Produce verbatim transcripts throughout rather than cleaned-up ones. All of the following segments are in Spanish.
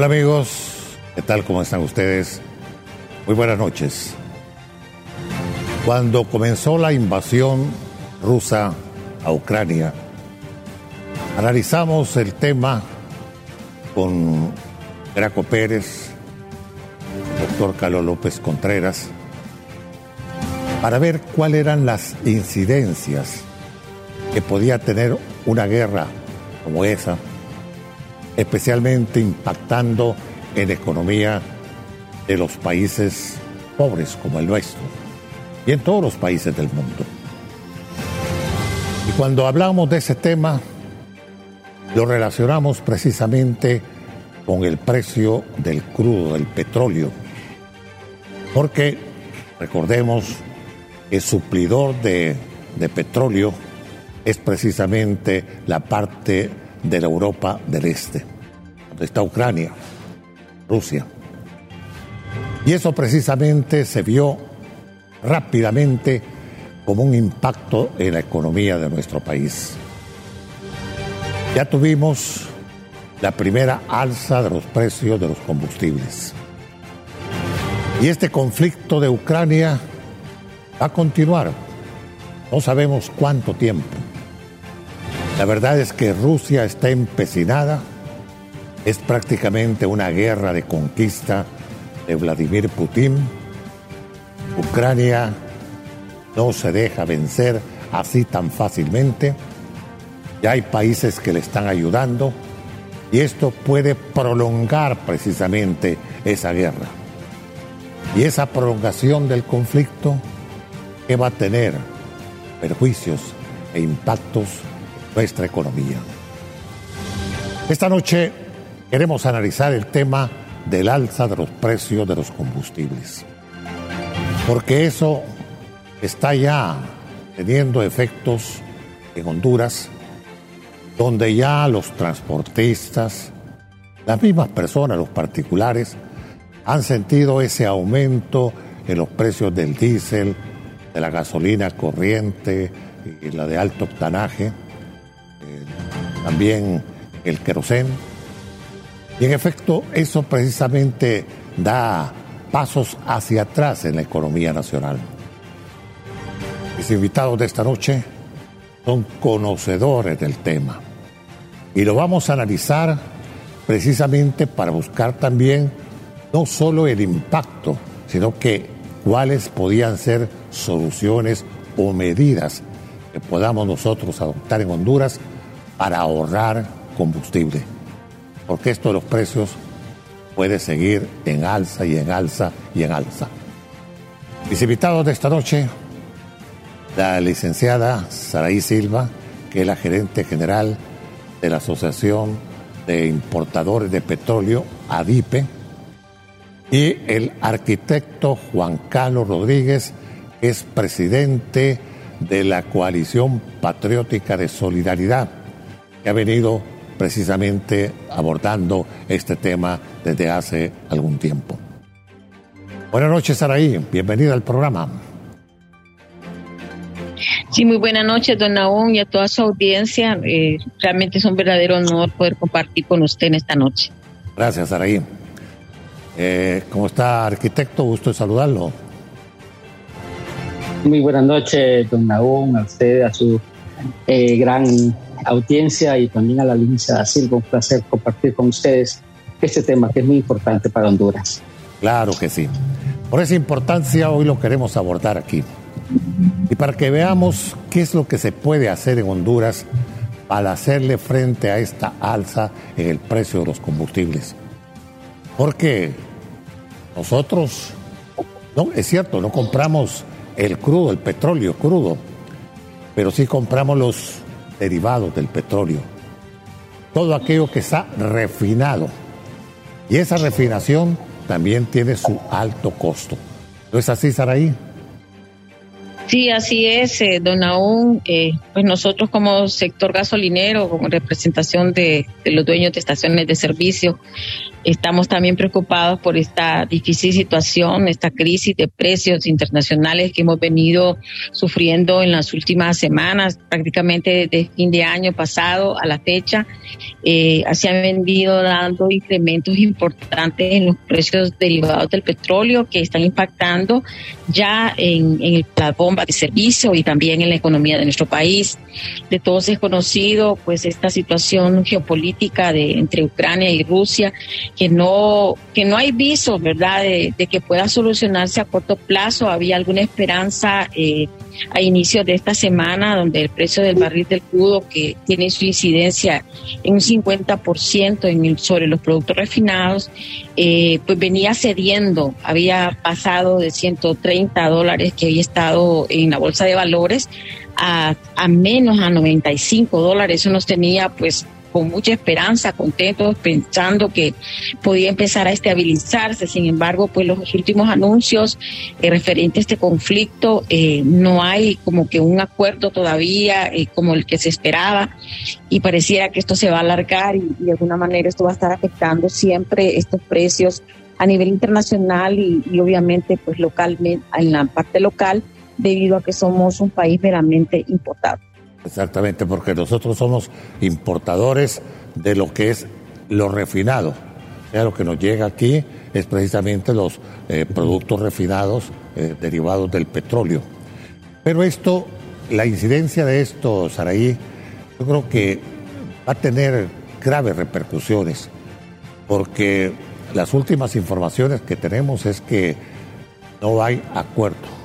amigos, ¿qué tal? ¿Cómo están ustedes? Muy buenas noches. Cuando comenzó la invasión rusa a Ucrania, analizamos el tema con Graco Pérez, doctor Carlos López Contreras, para ver cuáles eran las incidencias que podía tener una guerra como esa, especialmente impactando en la economía de los países pobres como el nuestro y en todos los países del mundo. Y cuando hablamos de ese tema, lo relacionamos precisamente con el precio del crudo, del petróleo, porque recordemos que el suplidor de, de petróleo es precisamente la parte de la Europa del Este, donde está Ucrania, Rusia. Y eso precisamente se vio rápidamente como un impacto en la economía de nuestro país. Ya tuvimos la primera alza de los precios de los combustibles. Y este conflicto de Ucrania va a continuar. No sabemos cuánto tiempo. La verdad es que Rusia está empecinada. Es prácticamente una guerra de conquista de Vladimir Putin. Ucrania no se deja vencer así tan fácilmente. Ya hay países que le están ayudando y esto puede prolongar precisamente esa guerra. Y esa prolongación del conflicto, ¿qué va a tener? Perjuicios e impactos en nuestra economía. Esta noche queremos analizar el tema del alza de los precios de los combustibles, porque eso está ya teniendo efectos en Honduras, donde ya los transportistas, las mismas personas, los particulares, han sentido ese aumento en los precios del diésel, de la gasolina corriente y la de alto octanaje, eh, también el querosén. Y en efecto, eso precisamente da pasos hacia atrás en la economía nacional. Mis invitados de esta noche son conocedores del tema y lo vamos a analizar precisamente para buscar también no solo el impacto, sino que cuáles podían ser soluciones o medidas que podamos nosotros adoptar en Honduras para ahorrar combustible. Porque esto de los precios puede seguir en alza y en alza y en alza. Mis invitados de esta noche, la licenciada Saraí Silva, que es la gerente general de la Asociación de Importadores de Petróleo, ADIPE, y el arquitecto Juan Carlos Rodríguez, que es presidente de la Coalición Patriótica de Solidaridad, que ha venido precisamente abordando este tema desde hace algún tiempo. Buenas noches, Saraí. Bienvenida al programa. Sí, muy buenas noches, don Nahum, y a toda su audiencia. Eh, realmente es un verdadero honor poder compartir con usted en esta noche. Gracias, Saraí. Eh, ¿Cómo está, arquitecto? Gusto de saludarlo. Muy buenas noches, don Nahum, a usted, a su eh, gran audiencia y también a la licenciada Silva. Un placer compartir con ustedes este tema que es muy importante para Honduras. Claro que sí. Por esa importancia hoy lo queremos abordar aquí. Y para que veamos qué es lo que se puede hacer en Honduras para hacerle frente a esta alza en el precio de los combustibles. Porque nosotros, no, es cierto, no compramos el crudo, el petróleo crudo, pero sí compramos los derivados del petróleo. Todo aquello que está refinado. Y esa refinación también tiene su alto costo. ¿No es así, Saraí? Sí, así es, eh, don Nahum. Eh, pues nosotros como sector gasolinero, como representación de, de los dueños de estaciones de servicio, Estamos también preocupados por esta difícil situación, esta crisis de precios internacionales que hemos venido sufriendo en las últimas semanas, prácticamente desde fin de año pasado a la fecha. Eh, se han venido dando incrementos importantes en los precios derivados del petróleo que están impactando ya en, en la bomba de servicio y también en la economía de nuestro país. De todos es conocido pues esta situación geopolítica de entre Ucrania y Rusia, que no que no hay visos, ¿verdad?, de, de que pueda solucionarse a corto plazo. Había alguna esperanza eh, a inicios de esta semana, donde el precio del barril del crudo, que tiene su incidencia en un cincuenta por ciento en el, sobre los productos refinados, eh, pues venía cediendo, había pasado de ciento treinta dólares que había estado en la bolsa de valores a, a menos a noventa y cinco dólares. Eso nos tenía pues con mucha esperanza, contentos, pensando que podía empezar a estabilizarse. Sin embargo, pues los últimos anuncios eh, referentes a este conflicto, eh, no hay como que un acuerdo todavía eh, como el que se esperaba, y pareciera que esto se va a alargar y, y de alguna manera esto va a estar afectando siempre estos precios a nivel internacional y, y obviamente pues localmente, en la parte local, debido a que somos un país meramente importador. Exactamente, porque nosotros somos importadores de lo que es lo refinado. O sea, lo que nos llega aquí es precisamente los eh, productos refinados eh, derivados del petróleo. Pero esto, la incidencia de esto, Saraí, yo creo que va a tener graves repercusiones, porque las últimas informaciones que tenemos es que no hay acuerdo.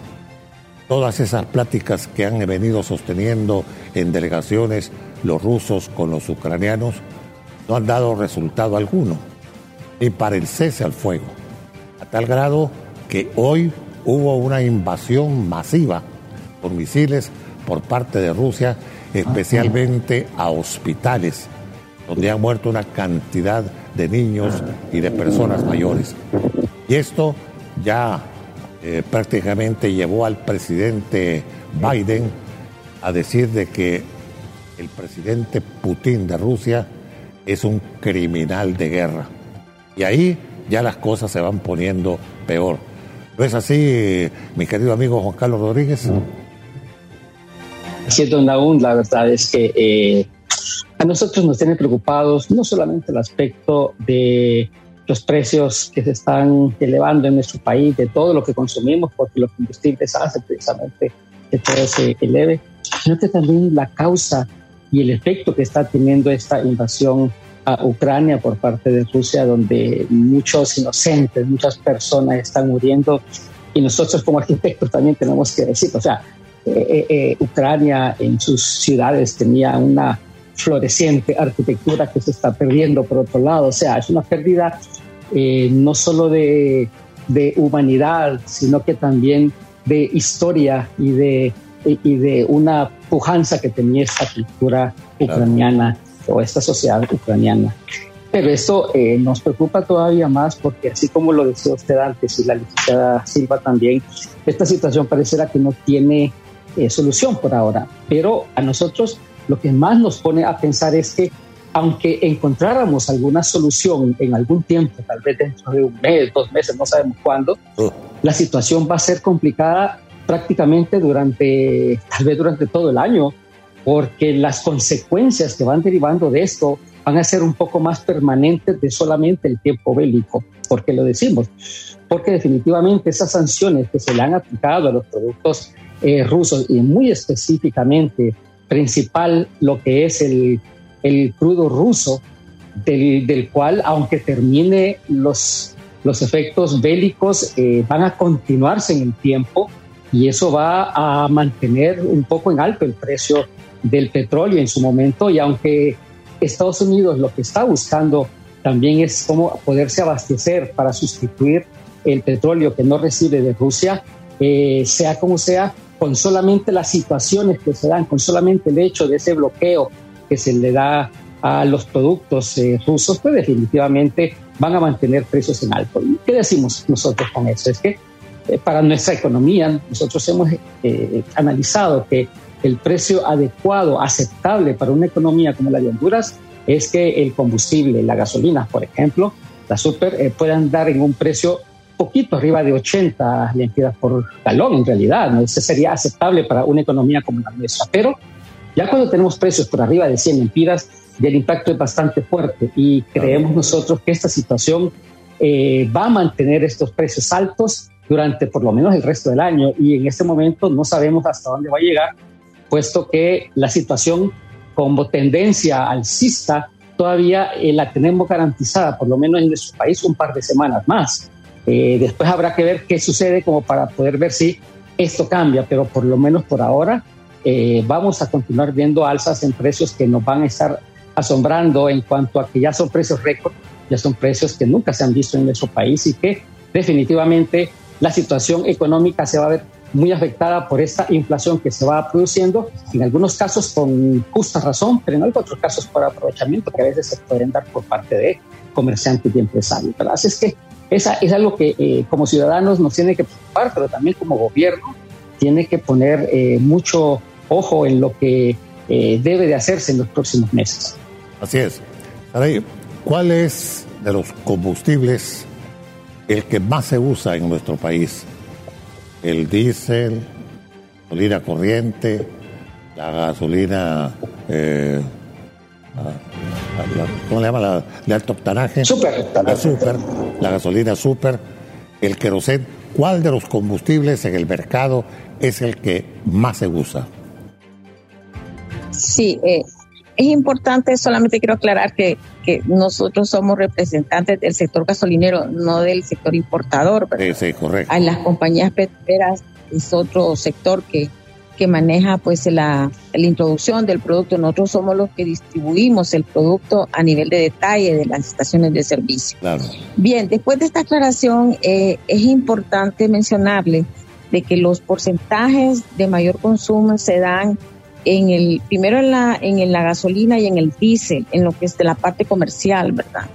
Todas esas pláticas que han venido sosteniendo en delegaciones los rusos con los ucranianos no han dado resultado alguno, ni para el cese al fuego, a tal grado que hoy hubo una invasión masiva por misiles por parte de Rusia, especialmente a hospitales, donde han muerto una cantidad de niños y de personas mayores. Y esto ya Eh, prácticamente llevó al presidente Biden a decir de que el presidente Putin de Rusia es un criminal de guerra. Y ahí ya las cosas se van poniendo peor. ¿No es así, mi querido amigo Juan Carlos Rodríguez? Sí, don Nahum, la verdad es que eh, a nosotros nos tiene preocupados no solamente el aspecto de los precios que se están elevando en nuestro país, de todo lo que consumimos, porque los combustibles hacen precisamente que todo se eleve, sino que también la causa y el efecto que está teniendo esta invasión a Ucrania por parte de Rusia, donde muchos inocentes, muchas personas están muriendo, y nosotros como arquitectos también tenemos que decir, o sea, eh, eh, Ucrania en sus ciudades tenía una floreciente arquitectura que se está perdiendo por otro lado. O sea, es una pérdida eh, no solo de, de humanidad, sino que también de historia y de, y de una pujanza que tenía esta cultura ucraniana, claro, o esta sociedad ucraniana. Pero esto eh, nos preocupa todavía más porque, así como lo decía usted antes y la licenciada Silva también, esta situación pareciera que no tiene eh, solución por ahora. Pero a nosotros lo que más nos pone a pensar es que, aunque encontráramos alguna solución en algún tiempo, tal vez dentro de un mes, dos meses, no sabemos cuándo, uh. la situación va a ser complicada prácticamente durante, tal vez durante todo el año, porque las consecuencias que van derivando de esto van a ser un poco más permanentes de solamente el tiempo bélico. ¿Por qué lo decimos? Porque definitivamente esas sanciones que se le han aplicado a los productos eh, rusos, y muy específicamente principal lo que es el, el crudo ruso, del, del cual, aunque termine los, los efectos bélicos, eh, van a continuarse en el tiempo, y eso va a mantener un poco en alto el precio del petróleo en su momento. Y aunque Estados Unidos lo que está buscando también es cómo poderse abastecer para sustituir el petróleo que no recibe de Rusia, eh, sea como sea, con solamente las situaciones que se dan, con solamente el hecho de ese bloqueo que se le da a los productos eh, rusos, pues definitivamente van a mantener precios en alto. ¿Qué decimos nosotros con eso? Es que eh, para nuestra economía, nosotros hemos eh, analizado que el precio adecuado, aceptable para una economía como la de Honduras, es que el combustible, la gasolina, por ejemplo, la super, eh, puede andar en un precio poquito arriba de ochenta lempiras por galón, en realidad, ¿no? Ese sería aceptable para una economía como la nuestra, pero ya cuando tenemos precios por arriba de cien lempiras, ya el impacto es bastante fuerte y creemos nosotros que esta situación eh, va a mantener estos precios altos durante por lo menos el resto del año, y en este momento no sabemos hasta dónde va a llegar, puesto que la situación como tendencia alcista todavía eh, la tenemos garantizada, por lo menos en nuestro país, un par de semanas más. Eh, después habrá que ver qué sucede como para poder ver si esto cambia, pero por lo menos por ahora eh, vamos a continuar viendo alzas en precios que nos van a estar asombrando en cuanto a que ya son precios récord, ya son precios que nunca se han visto en nuestro país, y que definitivamente la situación económica se va a ver muy afectada por esta inflación que se va produciendo, en algunos casos con justa razón, pero en otros casos por aprovechamiento que a veces se pueden dar por parte de comerciantes y empresarios, ¿verdad? Así es que esa es algo que eh, como ciudadanos nos tiene que preocupar, pero también como gobierno tiene que poner eh, mucho ojo en lo que eh, debe de hacerse en los próximos meses. Así es. Saray, ¿cuál es de los combustibles el que más se usa en nuestro país? El diésel, gasolina corriente, la gasolina, eh, la, la, ¿cómo le llama? La de alto octanaje. Super. La super, la gasolina super, el queroseno. ¿Cuál de los combustibles en el mercado es el que más se usa? Sí, eh, es importante, solamente quiero aclarar que, que nosotros somos representantes del sector gasolinero, no del sector importador, ¿verdad? Sí, sí, correcto. A las compañías petroleras es otro sector que, que maneja pues la, la introducción del producto. Nosotros somos los que distribuimos el producto a nivel de detalle de las estaciones de servicio. Claro. Bien, después de esta aclaración, eh, es importante mencionarle de que los porcentajes de mayor consumo se dan en el primero en la en la gasolina y en el diésel, en lo que es de la parte comercial, ¿verdad?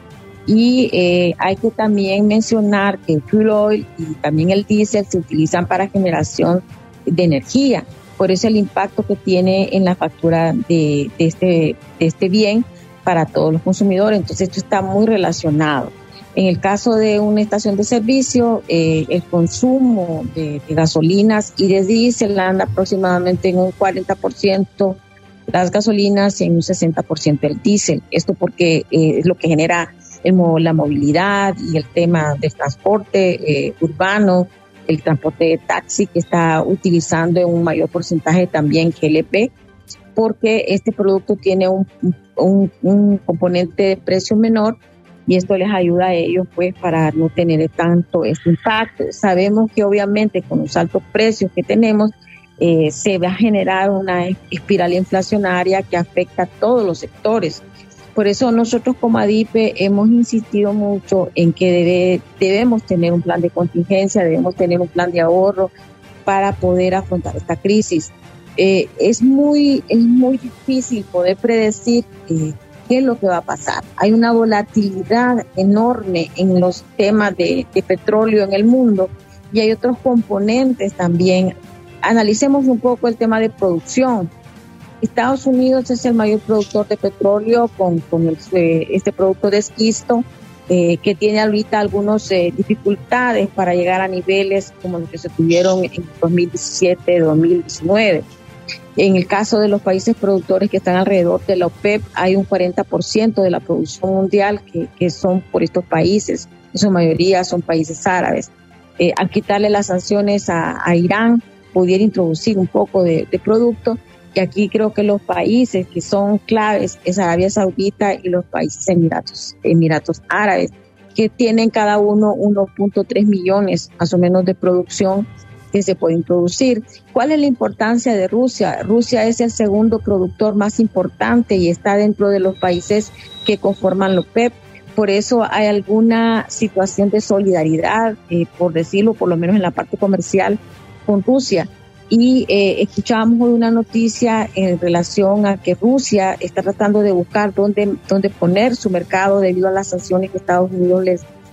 Y eh, hay que también mencionar que el fuel oil y también el diésel se utilizan para generación de energía. Por eso el impacto que tiene en la factura de, de, este, de este bien para todos los consumidores. Entonces esto está muy relacionado. En el caso de una estación de servicio, eh, el consumo de, de gasolinas y de diésel anda aproximadamente en un cuarenta por ciento las gasolinas y en un sesenta por ciento el diésel. Esto porque eh, es lo que genera el, la movilidad y el tema del transporte eh, urbano, el transporte de taxi, que está utilizando en un mayor porcentaje también G L P, porque este producto tiene un, un, un componente de precio menor, y esto les ayuda a ellos pues para no tener tanto este impacto. Sabemos que obviamente con los altos precios que tenemos eh, se va a generar una espiral inflacionaria que afecta a todos los sectores. Por eso nosotros como ADIPE hemos insistido mucho en que debe, debemos tener un plan de contingencia, debemos tener un plan de ahorro para poder afrontar esta crisis. Eh, es muy, es muy difícil poder predecir eh, qué es lo que va a pasar. Hay una volatilidad enorme en los temas de, de petróleo en el mundo, y hay otros componentes también. Analicemos un poco el tema de producción. Estados Unidos es el mayor productor de petróleo con, con el, este producto de esquisto, eh, que tiene ahorita algunas eh, dificultades para llegar a niveles como los que se tuvieron en dos mil diecisiete, dos mil diecinueve. En el caso de los países productores que están alrededor de la OPEP, hay un cuarenta por ciento de la producción mundial que, que son por estos países, en su mayoría son países árabes. Eh, al quitarle las sanciones a, a Irán, pudiera introducir un poco de, de producto, y aquí creo que los países que son claves es Arabia Saudita y los países Emiratos, Emiratos Árabes, que tienen cada uno uno punto tres millones más o menos de producción que se pueden producir. ¿Cuál es la importancia de Rusia? Rusia es el segundo productor más importante y está dentro de los países que conforman la OPEP. Por eso hay alguna situación de solidaridad, eh, por decirlo, por lo menos en la parte comercial, con Rusia. Y eh, escuchábamos hoy una noticia en relación a que Rusia está tratando de buscar dónde, dónde poner su mercado debido a las sanciones que Estados Unidos les,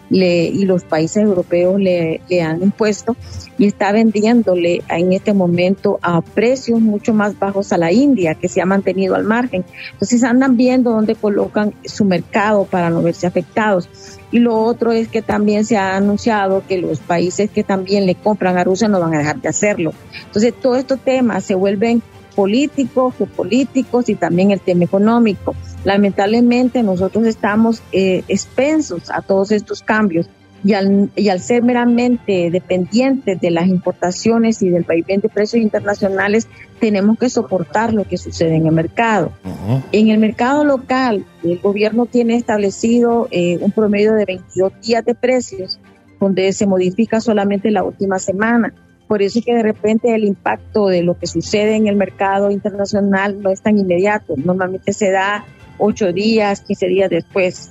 le, y los países europeos le, le han impuesto, y está vendiéndole en este momento a precios mucho más bajos a la India, que se ha mantenido al margen. Entonces andan viendo dónde colocan su mercado para no verse afectados. Y lo otro es que también se ha anunciado que los países que también le compran a Rusia no van a dejar de hacerlo. Entonces todos estos temas se vuelven políticos, geopolíticos y también el tema económico. Lamentablemente nosotros estamos eh, expensos a todos estos cambios, y al, y al ser meramente dependientes de las importaciones y del vaivén de precios internacionales, tenemos que soportar lo que sucede en el mercado. Uh-huh. En el mercado local, el gobierno tiene establecido eh, un promedio de veintidós días de precios, donde se modifica solamente la última semana. Por eso es que de repente el impacto de lo que sucede en el mercado internacional no es tan inmediato. Normalmente se da ocho días, quince días después.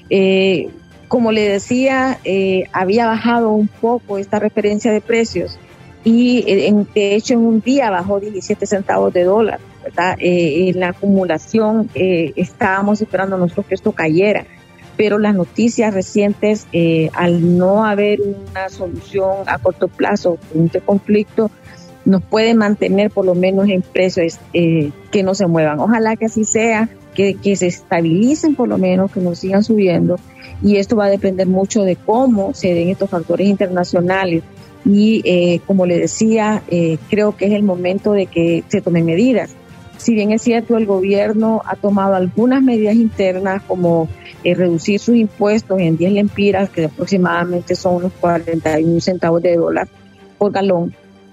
Eh, como le decía, eh, había bajado un poco esta referencia de precios, y eh, en, de hecho en un día bajó diecisiete centavos de dólar, ¿verdad? Eh, en la acumulación eh, estábamos esperando nosotros que esto cayera, pero las noticias recientes, eh, al no haber una solución a corto plazo de este conflicto, nos puede mantener por lo menos en precios eh, que no se muevan. Ojalá que así sea, que, que se estabilicen por lo menos, que no sigan subiendo, y esto va a depender mucho de cómo se den estos factores internacionales. Y eh, como le decía, eh, creo que es el momento de que se tomen medidas. Si bien es cierto, el gobierno ha tomado algunas medidas internas, como eh, reducir sus impuestos en diez lempiras, que aproximadamente son unos cuarenta y un centavos de dólar por galón,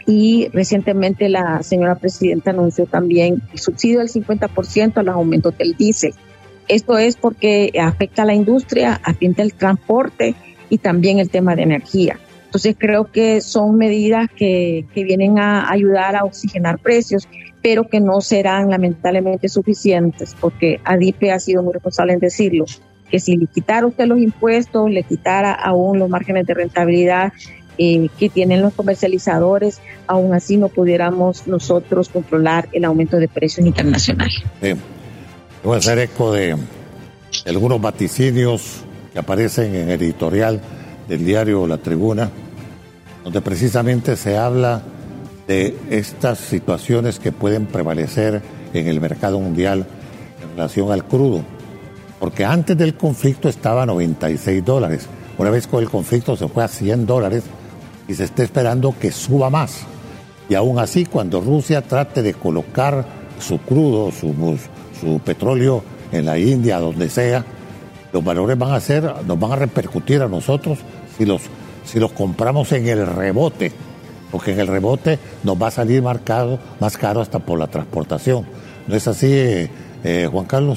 y recientemente la señora presidenta anunció también el subsidio del cincuenta por ciento a los aumentos del diésel. Esto es porque afecta a la industria, afecta el transporte y también el tema de energía. Entonces creo que son medidas que, que vienen a ayudar a oxigenar precios, pero que no serán lamentablemente suficientes, porque ADIPE ha sido muy responsable en decirlo, que si le quitara usted los impuestos, le quitara aún los márgenes de rentabilidad eh, que tienen los comercializadores, aún así no pudiéramos nosotros controlar el aumento de precios internacionales. Sí. Voy a hacer eco de algunos vaticinios que aparecen en el editorial del diario La Tribuna, donde precisamente se habla de estas situaciones que pueden prevalecer en el mercado mundial en relación al crudo, porque antes del conflicto estaba a noventa y seis dólares, una vez con el conflicto se fue a cien dólares y se está esperando que suba más, y aún así cuando Rusia trate de colocar su crudo, su, su petróleo en la India, donde sea, los valores van a ser, nos van a repercutir a nosotros si los, si los compramos en el rebote, porque en el rebote nos va a salir marcado, más caro hasta por la transportación. ¿No es así, eh, eh, Juan Carlos?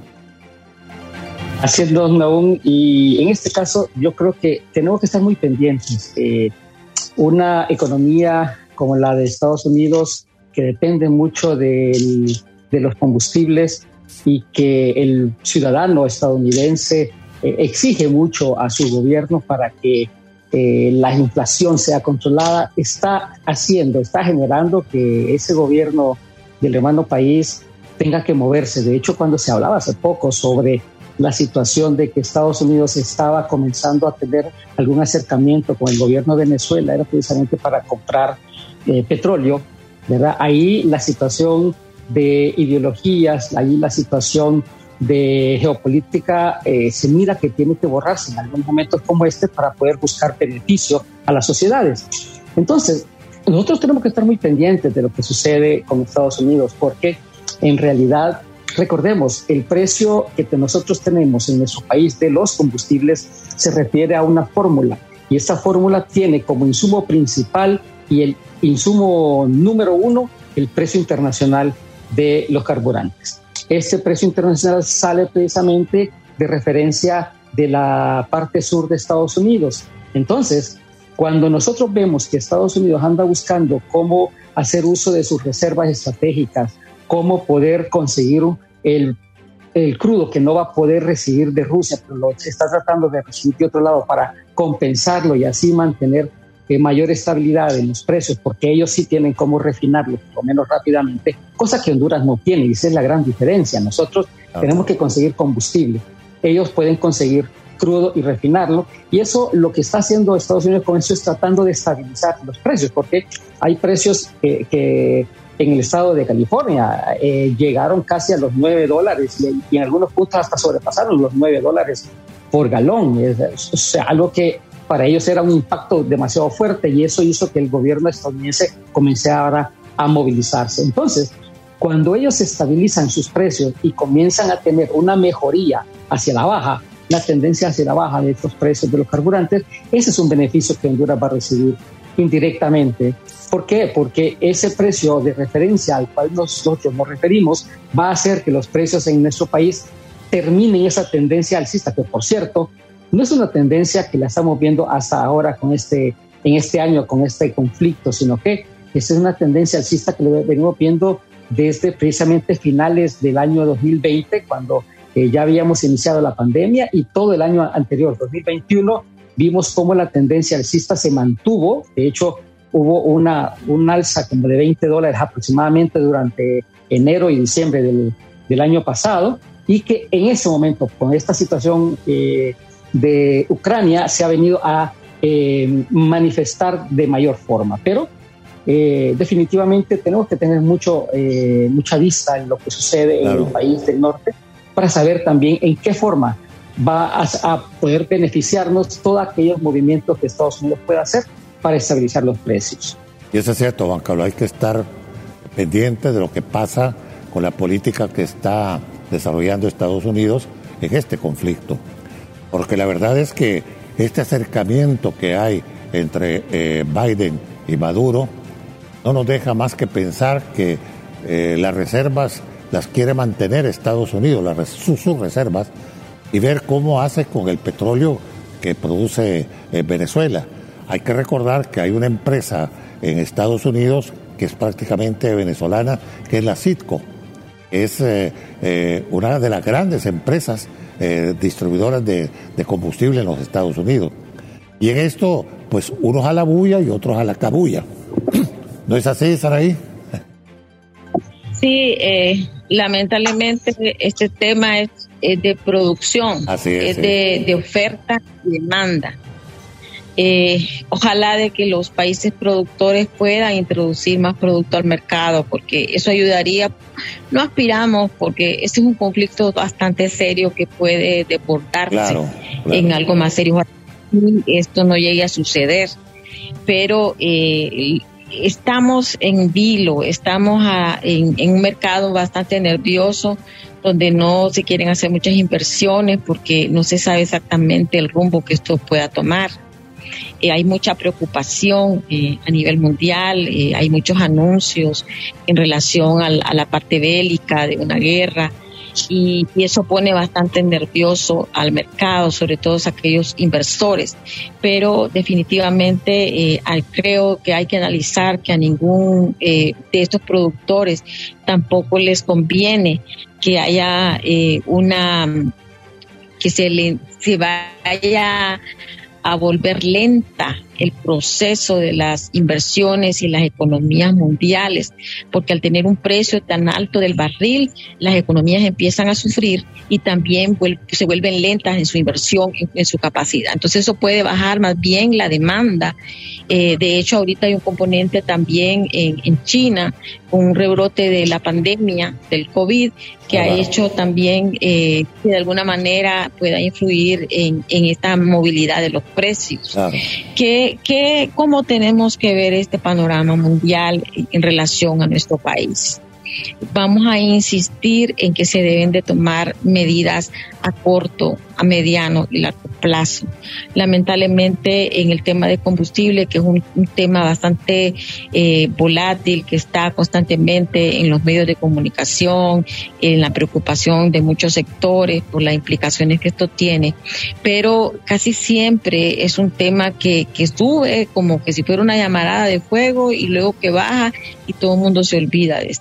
Así es, don Nahum, y en este caso yo creo que tenemos que estar muy pendientes. Eh, una economía como la de Estados Unidos, que depende mucho del, de los combustibles, y que el ciudadano estadounidense eh, exige mucho a su gobierno para que eh, la inflación sea controlada, está haciendo, está generando que ese gobierno del hermano país tenga que moverse. De hecho, cuando se hablaba hace poco sobre la situación de que Estados Unidos estaba comenzando a tener algún acercamiento con el gobierno de Venezuela, era precisamente para comprar eh, petróleo, ¿verdad? Ahí la situación de ideologías, ahí la situación de geopolítica eh, se mira que tiene que borrarse en algunos momentos como este para poder buscar beneficio a las sociedades. Entonces, nosotros tenemos que estar muy pendientes de lo que sucede con Estados Unidos, porque en realidad, recordemos, el precio que nosotros tenemos en nuestro país de los combustibles se refiere a una fórmula, y esta fórmula tiene como insumo principal y el insumo número uno el precio internacional de los carburantes. Este precio internacional sale precisamente de referencia de la parte sur de Estados Unidos. Entonces, cuando nosotros vemos que Estados Unidos anda buscando cómo hacer uso de sus reservas estratégicas, cómo poder conseguir el, el crudo que no va a poder recibir de Rusia, pero lo está tratando de recibir de otro lado para compensarlo y así mantener eh, mayor estabilidad en los precios, porque ellos sí tienen cómo refinarlo, por lo menos rápidamente, cosa que Honduras no tiene, y esa es la gran diferencia. Nosotros okay. tenemos que conseguir combustible. Ellos pueden conseguir crudo y refinarlo. Y eso lo que está haciendo Estados Unidos con eso es tratando de estabilizar los precios, porque hay precios que, que en el estado de California eh, llegaron casi a los nueve dólares y, y en algunos puntos hasta sobrepasaron los nueve dólares por galón. Es, o sea, algo que para ellos era un impacto demasiado fuerte, y eso hizo que el gobierno estadounidense comenzara a movilizarse. Entonces, cuando ellos estabilizan sus precios y comienzan a tener una mejoría hacia la baja, la tendencia hacia la baja de estos precios de los carburantes, ese es un beneficio que Honduras va a recibir indirectamente. ¿Por qué? Porque ese precio de referencia al cual nosotros nos referimos va a hacer que los precios en nuestro país terminen esa tendencia alcista, que por cierto, no es una tendencia que la estamos viendo hasta ahora con este, en este año con este conflicto, sino que esa es una tendencia alcista que lo venimos viendo desde precisamente finales del año dos mil veinte, cuando eh, ya habíamos iniciado la pandemia, y todo el año anterior, dos mil veintiuno, vimos cómo la tendencia alcista se mantuvo. De hecho, hubo una, un alza como de veinte dólares aproximadamente durante enero y diciembre del, del año pasado, y que en ese momento, con esta situación eh, de Ucrania, se ha venido a eh, manifestar de mayor forma. Pero eh, definitivamente tenemos que tener mucho, eh, mucha vista en lo que sucede claro. en el país del norte, para saber también en qué forma va a, a poder beneficiarnos todos aquellos movimientos que Estados Unidos pueda hacer para estabilizar los precios. Y eso es cierto, Juan Carlos, hay que estar pendiente de lo que pasa con la política que está desarrollando Estados Unidos en este conflicto. Porque la verdad es que este acercamiento que hay entre eh, Biden y Maduro no nos deja más que pensar que eh, las reservas las quiere mantener Estados Unidos, las, sus, sus reservas, y ver cómo hace con el petróleo que produce eh, Venezuela. Hay que recordar que hay una empresa en Estados Unidos que es prácticamente venezolana, que es la Citgo. Es eh, eh, una de las grandes empresas eh, distribuidoras de, de combustible en los Estados Unidos. Y en esto, pues unos a la bulla y otros a la cabulla. ¿No es así, Saraí? Sí, eh, lamentablemente este tema es, es de producción, así es, es sí. de, de oferta y demanda. Eh, ojalá de que los países productores puedan introducir más producto al mercado, porque eso ayudaría. No aspiramos, porque este es un conflicto bastante serio que puede deportarse claro, claro. en algo más serio. Esto no llegue a suceder, pero eh, estamos en vilo, estamos a, en, en un mercado bastante nervioso, donde no se quieren hacer muchas inversiones porque no se sabe exactamente el rumbo que esto pueda tomar. Eh, hay mucha preocupación eh, a nivel mundial, eh, hay muchos anuncios en relación al, a la parte bélica de una guerra, y, y eso pone bastante nervioso al mercado, sobre todo a aquellos inversores. Pero definitivamente eh, creo que hay que analizar que a ningún eh, de estos productores tampoco les conviene que haya eh, una, que se le se vaya a volver lenta el proceso de las inversiones y las economías mundiales, porque al tener un precio tan alto del barril, las economías empiezan a sufrir y también se vuelven lentas en su inversión, en, en su capacidad. Entonces eso puede bajar más bien la demanda. Eh, de hecho, ahorita hay un componente también en, en China, con un rebrote de la pandemia del COVID, que oh, wow. ha hecho también eh, que de alguna manera pueda influir en, en esta movilidad de los precios. Claro. Que, que, ¿Cómo tenemos que ver este panorama mundial en relación a nuestro país? Vamos a insistir en que se deben de tomar medidas a corto, a mediano y largo plazo. Lamentablemente, en el tema de combustible, que es un, un tema bastante eh, volátil, que está constantemente en los medios de comunicación, en la preocupación de muchos sectores por las implicaciones que esto tiene, pero casi siempre es un tema que, que sube como que si fuera una llamarada de fuego y luego que baja y todo el mundo se olvida de este tema.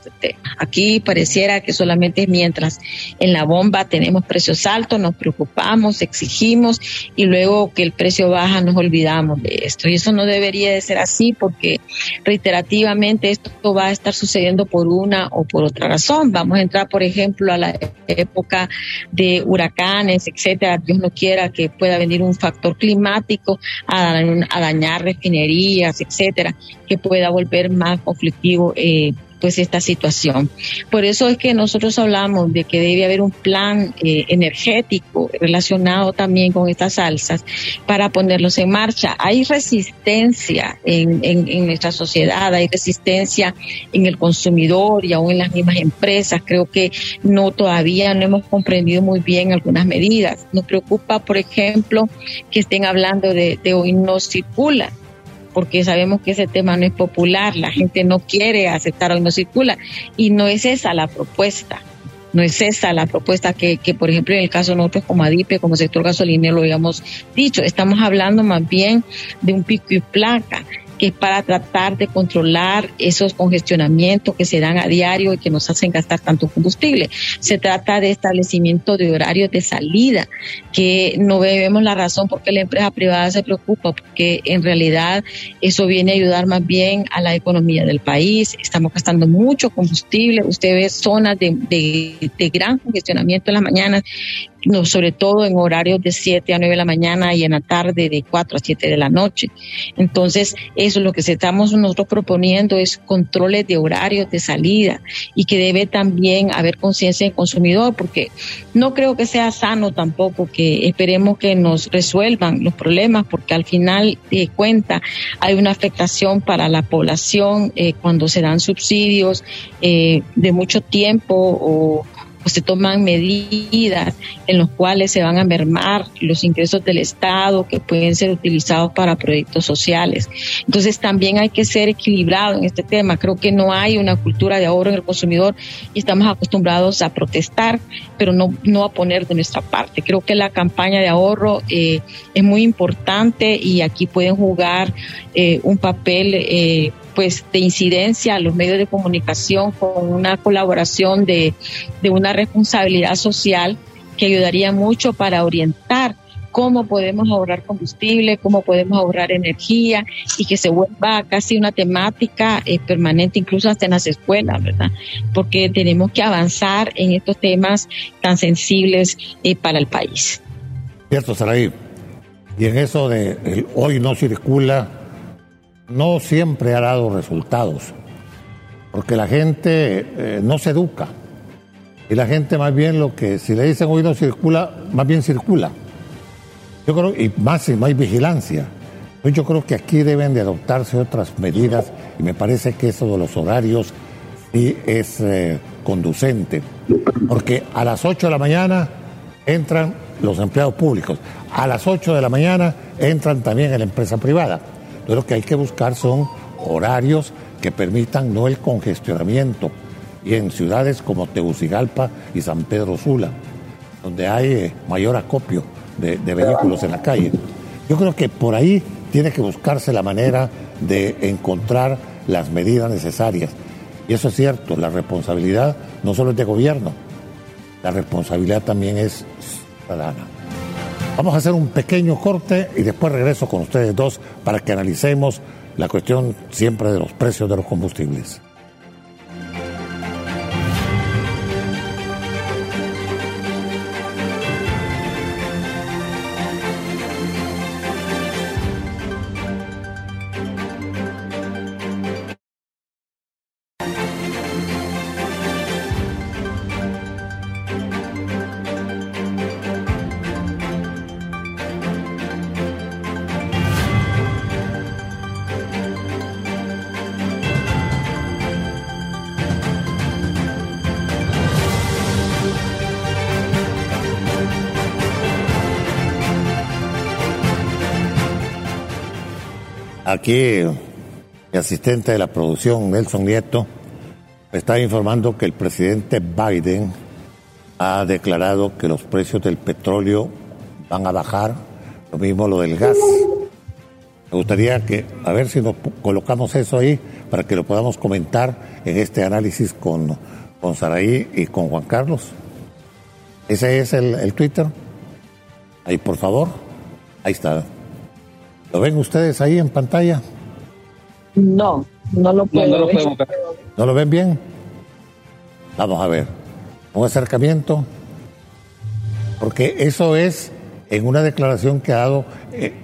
Aquí pareciera que solamente es mientras en la bomba tenemos precios altos, nos preocupamos, exigimos y luego que el precio baja nos olvidamos de esto. Y eso no debería de ser así porque reiterativamente esto va a estar sucediendo por una o por otra razón. Vamos a entrar, por ejemplo, a la época de huracanes, etcétera. Dios no quiera que pueda venir un factor climático a, a dañar refinerías, etcétera, que pueda volver más conflictivo eh, pues esta situación. Por eso es que nosotros hablamos de que debe haber un plan eh, energético relacionado también con estas alzas para ponerlos en marcha. Hay resistencia en, en, en nuestra sociedad, hay resistencia en el consumidor y aún en las mismas empresas. Creo que no todavía no hemos comprendido muy bien algunas medidas. Nos preocupa, por ejemplo, que estén hablando de, de hoy no circula, porque sabemos que ese tema no es popular, la gente no quiere aceptar hoy no circula, y no es esa la propuesta, no es esa la propuesta que, que por ejemplo, en el caso de nosotros como ADIPE, como sector gasolinero, lo habíamos dicho. Estamos hablando más bien de un pico y placa, que es para tratar de controlar esos congestionamientos que se dan a diario y que nos hacen gastar tanto combustible. Se trata de establecimiento de horarios de salida, que no vemos la razón por qué la empresa privada se preocupa, porque en realidad eso viene a ayudar más bien a la economía del país. Estamos gastando mucho combustible. Usted ve zonas de, de, de gran congestionamiento en las mañanas, no, sobre todo en horarios de siete a nueve de la mañana y en la tarde de cuatro a siete de la noche. Entonces, eso es lo que estamos nosotros proponiendo, es controles de horarios de salida y que debe también haber conciencia del consumidor, porque no creo que sea sano tampoco que esperemos que nos resuelvan los problemas, porque al final de cuenta hay una afectación para la población eh, cuando se dan subsidios eh, de mucho tiempo o pues se toman medidas en los cuales se van a mermar los ingresos del Estado que pueden ser utilizados para proyectos sociales. Entonces también hay que ser equilibrado en este tema. Creo que no hay una cultura de ahorro en el consumidor y estamos acostumbrados a protestar, pero no, no a poner de nuestra parte. Creo que la campaña de ahorro eh, es muy importante y aquí pueden jugar eh, un papel eh, pues de incidencia a los medios de comunicación con una colaboración de, de una responsabilidad social que ayudaría mucho para orientar cómo podemos ahorrar combustible, cómo podemos ahorrar energía y que se vuelva casi una temática eh, permanente, incluso hasta en las escuelas, ¿verdad? Porque tenemos que avanzar en estos temas tan sensibles eh, para el país. Cierto, Saraí. Y en eso de el hoy no circula, no siempre ha dado resultados, porque la gente eh, no se educa y la gente más bien lo que, si le dicen hoy no circula, más bien circula. Yo creo, y más y más vigilancia. Yo creo que aquí deben de adoptarse otras medidas y me parece que eso de los horarios sí es eh, conducente, porque a las ocho de la mañana entran los empleados públicos, a las ocho de la mañana entran también en la empresa privada. Entonces lo que hay que buscar son horarios que permitan no el congestionamiento. Y en ciudades como Tegucigalpa y San Pedro Sula, donde hay eh, mayor acopio de, de vehículos en la calle. Yo creo que por ahí tiene que buscarse la manera de encontrar las medidas necesarias. Y eso es cierto, la responsabilidad no solo es de gobierno, la responsabilidad también es ciudadana. Vamos a hacer un pequeño corte y después regreso con ustedes dos para que analicemos la cuestión siempre de los precios de los combustibles. Aquí el asistente de la producción, Nelson Nieto, está informando que el presidente Biden ha declarado que los precios del petróleo van a bajar, lo mismo lo del gas. Me gustaría que, a ver si nos colocamos eso ahí para que lo podamos comentar en este análisis con, con Saraí y con Juan Carlos. Ese es el, el Twitter. Ahí, por favor. Ahí está. ¿Lo ven ustedes ahí en pantalla? No, no lo puedo no, no lo ver. ver. ¿No lo ven bien? Vamos a ver. Un acercamiento. Porque eso es en una declaración que ha dado... Eh,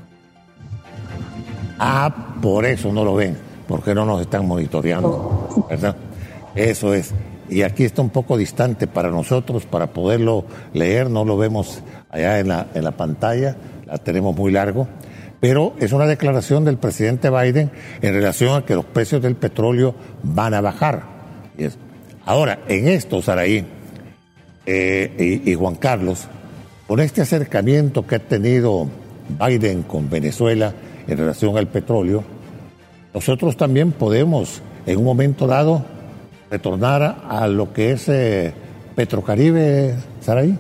ah, por eso no lo ven. Porque no nos están monitoreando. ¿Verdad? Eso es. Y aquí está un poco distante para nosotros, para poderlo leer. No lo vemos allá en la, en la pantalla. La tenemos muy largo. Pero es una declaración del presidente Biden en relación a que los precios del petróleo van a bajar. Y es, ahora, en esto, Saraí eh, y, y Juan Carlos, con este acercamiento que ha tenido Biden con Venezuela en relación al petróleo, nosotros también podemos, en un momento dado, retornar a, a lo que es eh, Petrocaribe, Saraí.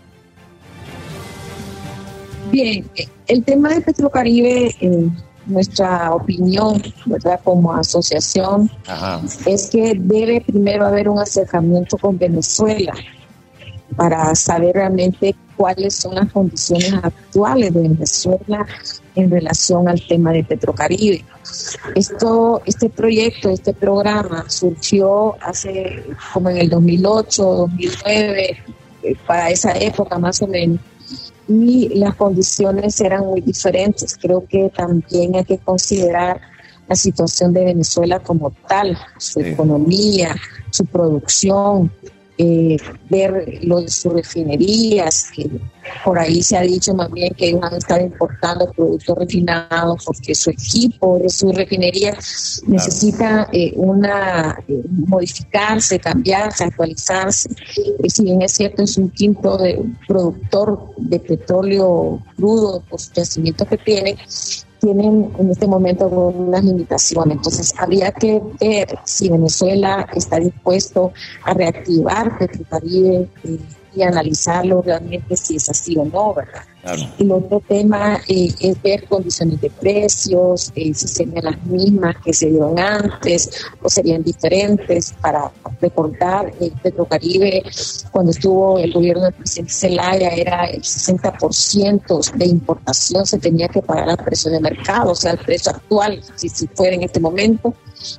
Bien, el tema de Petrocaribe, en nuestra opinión, ¿verdad? Como asociación, Ajá. es que debe primero haber un acercamiento con Venezuela para saber realmente cuáles son las condiciones actuales de Venezuela en relación al tema de Petrocaribe. Esto, este proyecto, este programa surgió hace como en el dos mil ocho, dos mil nueve, para esa época más o menos. Y las condiciones eran muy diferentes. Creo que también hay que considerar la situación de Venezuela como tal, su sí. economía, su producción, eh, ver lo de sus refinerías, que por ahí se ha dicho más bien que ellos han estado importando productos refinados porque su equipo de su refinería claro. necesita eh, una eh, modificarse, cambiarse, actualizarse. Eh, si bien es cierto, es un quinto de productor de petróleo crudo por su yacimiento que tiene, tienen en este momento algunas limitaciones. Entonces, habría que ver si Venezuela está dispuesto a reactivar Petrocaribe eh, y analizarlo realmente si es así o no, ¿verdad? Claro. El otro tema eh, es ver condiciones de precios, eh, si serían las mismas que se dieron antes o serían diferentes. Para recordar, el Petrocaribe, cuando estuvo el gobierno del presidente Zelaya, era el sesenta por ciento de importación se tenía que pagar al precio de mercado, o sea, el precio actual, si, si fuera en este momento,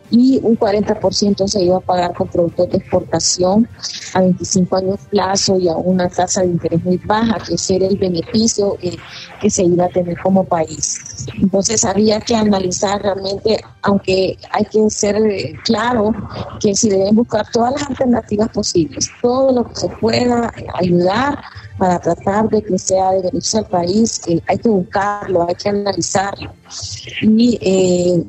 y un cuarenta por ciento se iba a pagar con productos de exportación a veinticinco años plazo y a una tasa de interés muy baja, que ese era el beneficio eh, que se iba a tener como país. Entonces había que analizar realmente, aunque hay que ser eh, claro que si deben buscar todas las alternativas posibles, todo lo que se pueda ayudar para tratar de que sea de beneficio al país, eh, hay que buscarlo, hay que analizarlo. Y eh,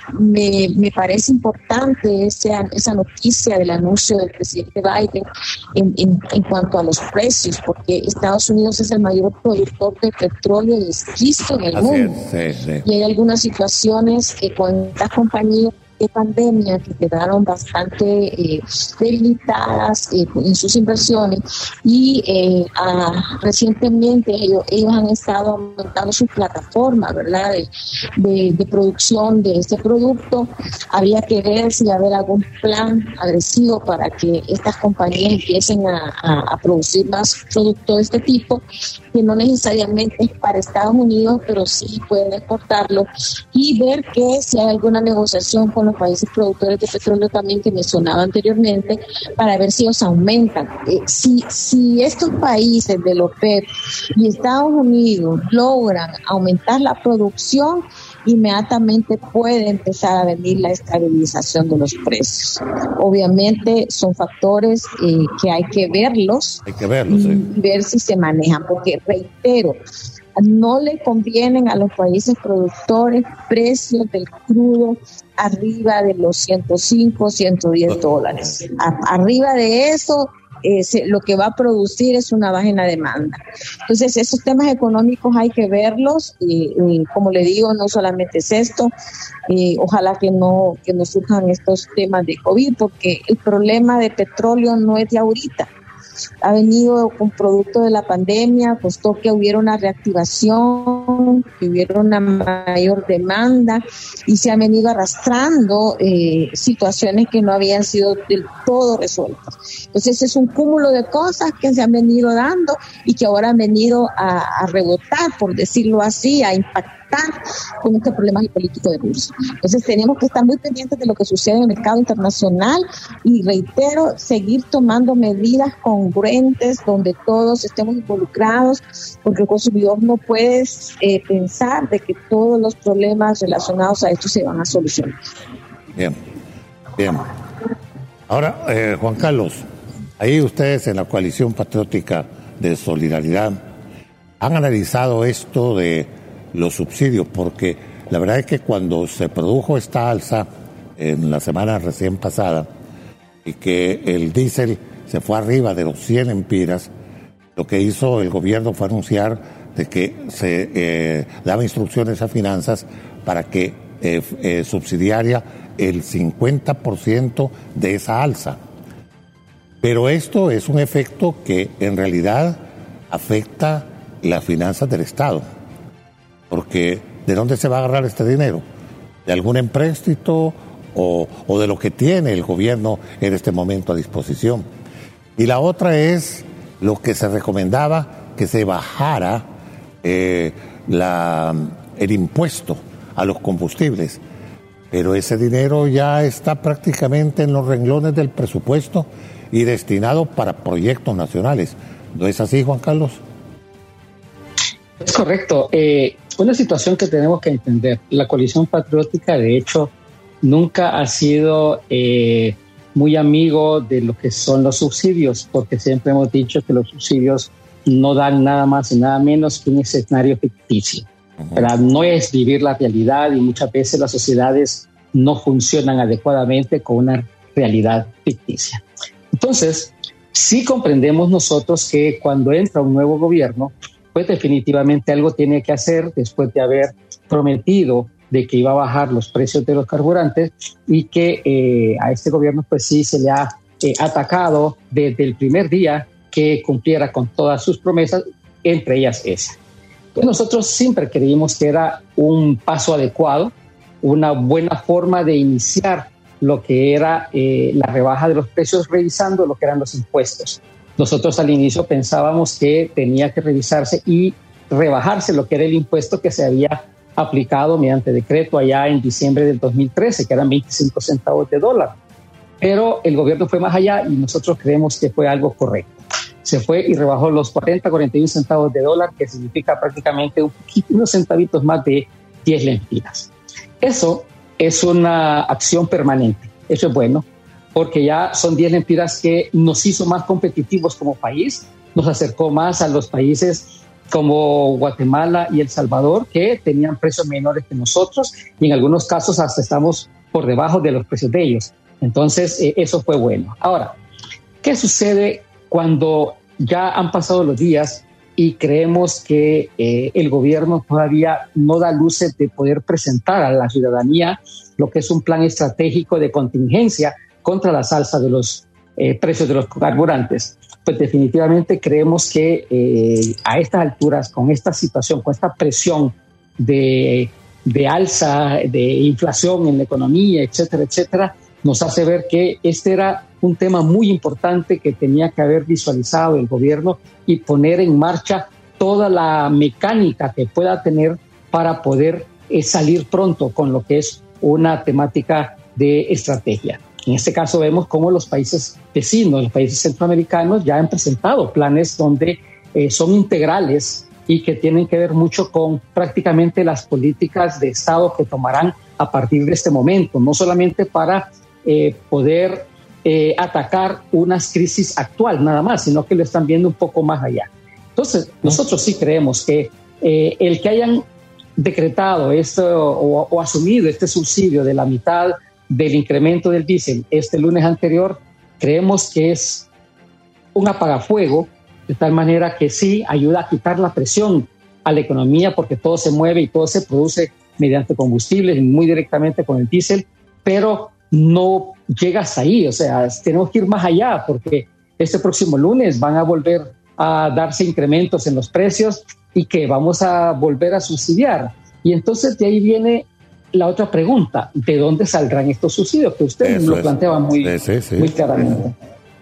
Me, me parece importante esa, esa noticia del anuncio del presidente Biden en, en, en cuanto a los precios, porque Estados Unidos es el mayor productor de petróleo y esquisto en el Así mundo. Es, sí, sí. Y hay algunas situaciones que con estas compañías de pandemia que quedaron bastante eh, debilitadas eh, en sus inversiones y eh, a, recientemente ellos, ellos han estado aumentando su plataforma, ¿verdad?, de, de, de producción de este producto. Había que ver si haber algún plan agresivo para que estas compañías empiecen a, a, a producir más productos de este tipo, que no necesariamente es para Estados Unidos, pero sí pueden exportarlo, y ver que si hay alguna negociación con los países productores de petróleo también que mencionaba anteriormente, para ver si ellos aumentan. Eh, si, si estos países de la OPEP y Estados Unidos logran aumentar la producción, inmediatamente puede empezar a venir la estabilización de los precios. Obviamente son factores eh, que hay que verlos, hay que verlos, y sí. ver si se manejan, porque reitero, no le convienen a los países productores precios del crudo arriba de los ciento cinco, ciento diez dólares. A, arriba de eso, eh, se, lo que va a producir es una baja en la demanda. Entonces, esos temas económicos hay que verlos, y, y como le digo, no solamente es esto, eh, ojalá que no, que no surjan estos temas de COVID, porque el problema de petróleo no es de ahorita. ha venido con producto de la pandemia, costó que hubiera una reactivación, que hubiera una mayor demanda y se han venido arrastrando eh, situaciones que no habían sido del todo resueltas. Entonces es un cúmulo de cosas que se han venido dando y que ahora han venido a, a rebotar, por decirlo así, a impactar con este problema político de curso. Entonces tenemos que estar muy pendientes de lo que sucede en el mercado internacional y reitero, seguir tomando medidas congruentes donde todos estemos involucrados, porque el consumidor no puede eh, pensar de que todos los problemas relacionados a esto se van a solucionar. Bien, bien. Ahora, eh, Juan Carlos, ahí ustedes en la Coalición Patriótica de Solidaridad han analizado esto de los subsidios, porque la verdad es que cuando se produjo esta alza en la semana recién pasada y que el diésel se fue arriba de los cien empiras, lo que hizo el gobierno fue anunciar de que se eh, daba instrucciones a finanzas para que eh, eh, subsidiara el cincuenta por ciento de esa alza. Pero esto es un efecto que en realidad afecta las finanzas del Estado. Porque ¿de dónde se va a agarrar este dinero? ¿De algún empréstito o, o de lo que tiene el gobierno en este momento a disposición? Y la otra es lo que se recomendaba, que se bajara eh, la, el impuesto a los combustibles. Pero ese dinero ya está prácticamente en los renglones del presupuesto y destinado para proyectos nacionales. ¿No es así, Juan Carlos? Es correcto. Eh, una situación que tenemos que entender. La Coalición Patriótica, de hecho, nunca ha sido eh, muy amigo de lo que son los subsidios, porque siempre hemos dicho que los subsidios no dan nada más y nada menos que un escenario ficticio. Uh-huh. No es vivir la realidad y muchas veces las sociedades no funcionan adecuadamente con una realidad ficticia. Entonces, sí comprendemos nosotros que cuando entra un nuevo gobierno, pues definitivamente algo tiene que hacer después de haber prometido de que iba a bajar los precios de los carburantes y que eh, a este gobierno pues sí se le ha eh, atacado desde el primer día que cumpliera con todas sus promesas, entre ellas esa. Pues nosotros siempre creímos que era un paso adecuado, una buena forma de iniciar lo que era eh, la rebaja de los precios revisando lo que eran los impuestos. Nosotros al inicio pensábamos que tenía que revisarse y rebajarse lo que era el impuesto que se había aplicado mediante decreto allá en diciembre del dos mil trece, que eran veinticinco centavos de dólar. Pero el gobierno fue más allá y nosotros creemos que fue algo correcto. Se fue y rebajó los cuarenta, cuarenta y uno centavos de dólar, que significa prácticamente un poquito, unos centavitos más de diez lempiras. Eso es una acción permanente. Eso es bueno, porque ya son diez lempiras que nos hizo más competitivos como país, nos acercó más a los países como Guatemala y El Salvador, que tenían precios menores que nosotros y en algunos casos hasta estamos por debajo de los precios de ellos. Entonces, eh, eso fue bueno. Ahora, ¿qué sucede cuando ya han pasado los días y creemos que eh, el gobierno todavía no da luces de poder presentar a la ciudadanía lo que es un plan estratégico de contingencia contra la alza de los eh, precios de los carburantes? Pues definitivamente creemos que eh, a estas alturas, con esta situación, con esta presión de, de alza, de inflación en la economía, etcétera, etcétera, nos hace ver que este era un tema muy importante que tenía que haber visualizado el gobierno y poner en marcha toda la mecánica que pueda tener para poder eh, salir pronto con lo que es una temática de estrategia. En este caso vemos cómo los países vecinos, los países centroamericanos ya han presentado planes donde eh, son integrales y que tienen que ver mucho con prácticamente las políticas de Estado que tomarán a partir de este momento, no solamente para eh, poder eh, atacar una crisis actual nada más, sino que lo están viendo un poco más allá. Entonces, nosotros sí creemos que eh, el que hayan decretado esto o, o asumido este subsidio de la mitad del incremento del diésel este lunes anterior, creemos que es un apagafuego, de tal manera que sí ayuda a quitar la presión a la economía, porque todo se mueve y todo se produce mediante combustibles y muy directamente con el diésel, pero no llega hasta ahí. O sea, tenemos que ir más allá, porque este próximo lunes van a volver a darse incrementos en los precios y que vamos a volver a subsidiar. Y entonces de ahí viene la otra pregunta, ¿de dónde saldrán estos subsidios? Que usted Eso lo es. planteaba muy, sí, sí, sí. muy claramente.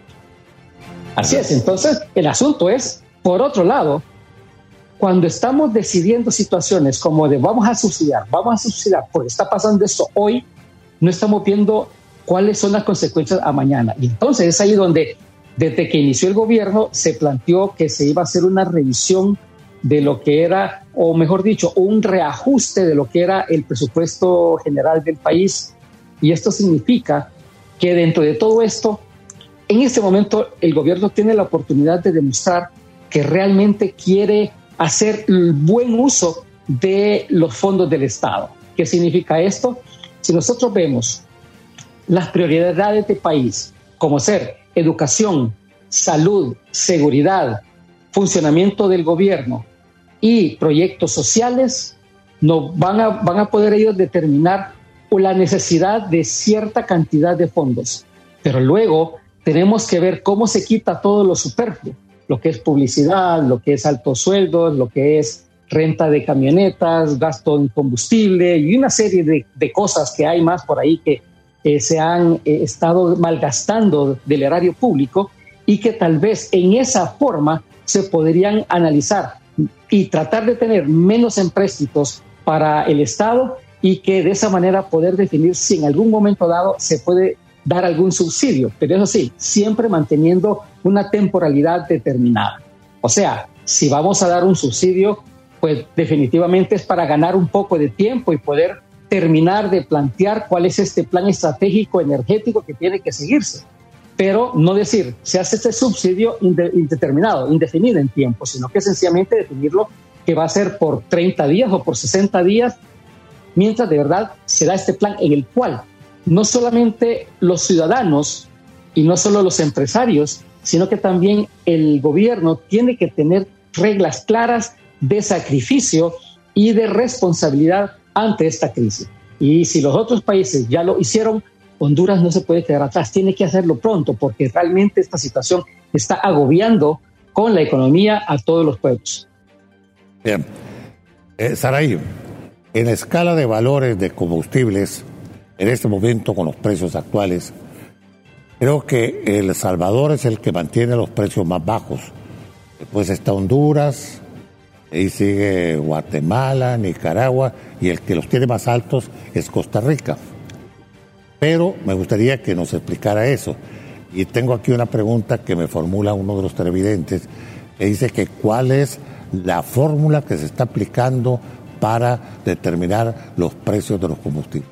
Así es, entonces el asunto es, por otro lado, cuando estamos decidiendo situaciones como de vamos a subsidiar, vamos a subsidiar, porque está pasando esto hoy, no estamos viendo cuáles son las consecuencias a mañana. Y entonces es ahí donde, desde que inició el gobierno, se planteó que se iba a hacer una revisión de lo que era, o mejor dicho, un reajuste de lo que era el presupuesto general del país. Y esto significa que dentro de todo esto, en este momento el gobierno tiene la oportunidad de demostrar que realmente quiere hacer el buen uso de los fondos del Estado. ¿Qué significa esto? Si nosotros vemos las prioridades del país, como ser educación, salud, seguridad, funcionamiento del gobierno y proyectos sociales, no, van, a, van a poder ellos determinar la necesidad de cierta cantidad de fondos. Pero luego tenemos que ver cómo se quita todo lo superfluo, lo que es publicidad, lo que es altos sueldos, lo que es renta de camionetas, gasto en combustible y una serie de, de cosas que hay más por ahí que eh, se han eh, estado malgastando del erario público y que tal vez en esa forma se podrían analizar y tratar de tener menos empréstitos para el Estado y que de esa manera poder definir si en algún momento dado se puede dar algún subsidio, pero eso sí, siempre manteniendo una temporalidad determinada. O sea, si vamos a dar un subsidio, pues definitivamente es para ganar un poco de tiempo y poder terminar de plantear cuál es este plan estratégico energético que tiene que seguirse. Pero no decir, se hace este subsidio indeterminado, indefinido en tiempo, sino que sencillamente definirlo que va a ser por treinta días o por sesenta días, mientras de verdad se da este plan en el cual no solamente los ciudadanos y no solo los empresarios, sino que también el gobierno tiene que tener reglas claras de sacrificio y de responsabilidad ante esta crisis. Y si los otros países ya lo hicieron, Honduras no se puede quedar atrás, tiene que hacerlo pronto porque realmente esta situación está agobiando con la economía a todos los pueblos. Bien. Eh, Saray, en la escala de valores de combustibles, en este momento con los precios actuales, creo que El Salvador es el que mantiene los precios más bajos. Después está Honduras, ahí sigue Guatemala, Nicaragua, y el que los tiene más altos es Costa Rica. Pero me gustaría que nos explicara eso. Y tengo aquí una pregunta que me formula uno de los televidentes, que dice que cuál es la fórmula que se está aplicando para determinar los precios de los combustibles.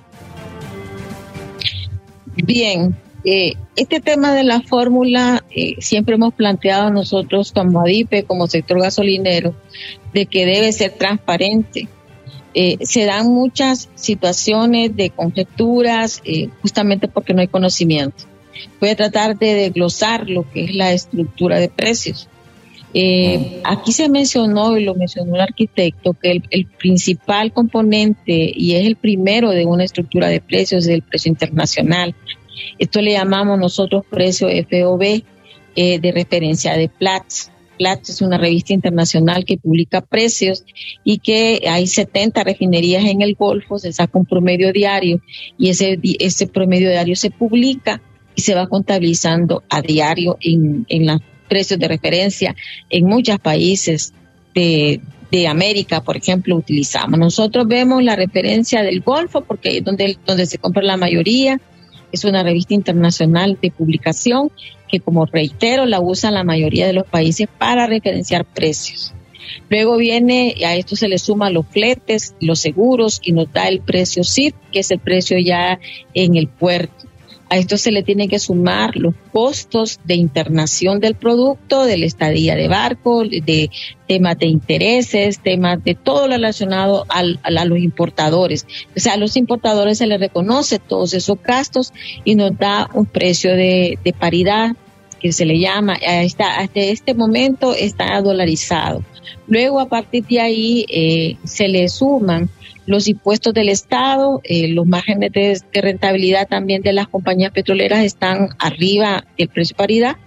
Bien, eh, este tema de la fórmula eh, siempre hemos planteado nosotros como ADIPE, como sector gasolinero, de que debe ser transparente. Eh, se dan muchas situaciones de conjeturas eh, justamente porque no hay conocimiento. Voy a tratar de desglosar lo que es la estructura de precios. Eh, aquí se mencionó, y lo mencionó el arquitecto, que el, el principal componente y es el primero de una estructura de precios es el precio internacional. Esto le llamamos nosotros precio F O B eh, de referencia de Platts. Platts es una revista internacional que publica precios y que hay setenta refinerías en el Golfo, se saca un promedio diario y ese, ese promedio diario se publica y se va contabilizando a diario en, en los precios de referencia en muchos países de, de América, por ejemplo, utilizamos. Nosotros vemos la referencia del Golfo porque es donde, donde se compra la mayoría. Es una revista internacional de publicación que, como reitero, la usan la mayoría de los países para referenciar precios. Luego viene, a esto se le suman los fletes, los seguros y nos da el precio S I T, que es el precio ya en el puerto. A esto se le tienen que sumar los costos de internación del producto, de la estadía de barco, de temas de intereses, temas de todo lo relacionado al, a los importadores. O sea, a los importadores se les reconoce todos esos gastos y nos da un precio de, de paridad, que se le llama, hasta, hasta este momento está dolarizado. Luego, a partir de ahí, eh, se le suman los impuestos del Estado, eh, los márgenes de, de rentabilidad también de las compañías petroleras están arriba del precio de paridad.